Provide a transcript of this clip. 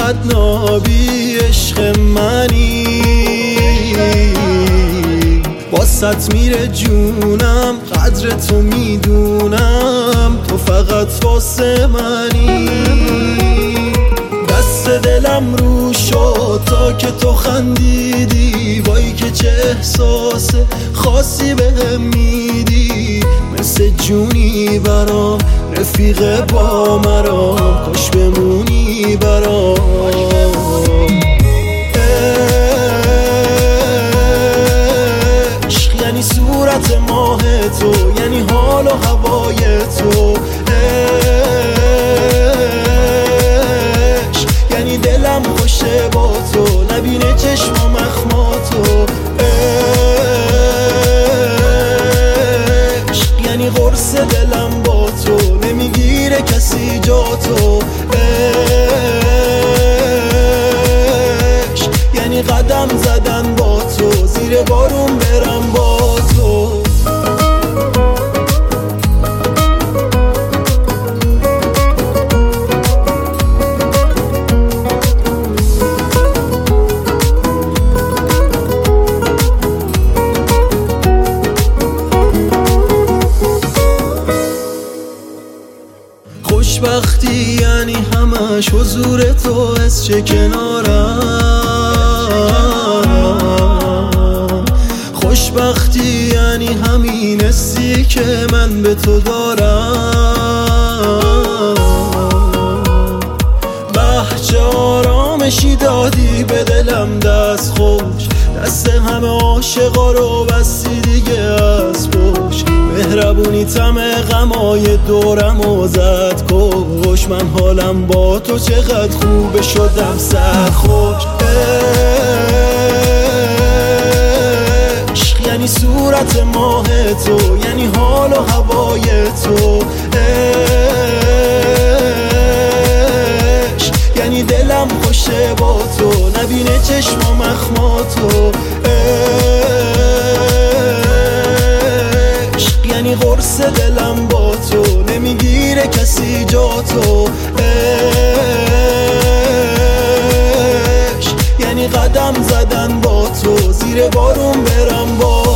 بدنابی عشق منی، باست میره جونم، قدر تو میدونم، تو فقط واسه منی. دست دلم رو شد تا که تو خندیدی، وای که چه احساس خاصی بهم میدی، مثل جونی برام، رفیق با مرام، کاش بمونی برام. عشق یعنی صورت ماه تو، یعنی حال و هوای تو، عشق یعنی دلم خوشه با تو، نبینه چشمم اخما تو، عشق یعنی قرص دلم با تو، نمیگیره کسی جا تو، عشق یعنی قدم زدن با تو، زیر بارون برم با تو. خوشبختی یعنی همش حضور تو، از چه کنارم. خوشبختی یعنی همین حسی که من به تو دارم. بهجه آرامشی دادی به دلم دست خوش، دست همه عاشقا رو بستی دیگه از پشت. مهربونی تم غمای دورم و زد کش، من حالم با تو چقدر خوبه شدم سرخوش. عشق یعنی صورت ماه تو، یعنی حال و هوای تو، عشق یعنی دلم خوشه با تو، نبینه چشمم اخما تو، عشق یعنی قرص دلم با تو، نمیگیره کسی جا تو، عشق یعنی قدم زدن با تو، زیر بارون برم با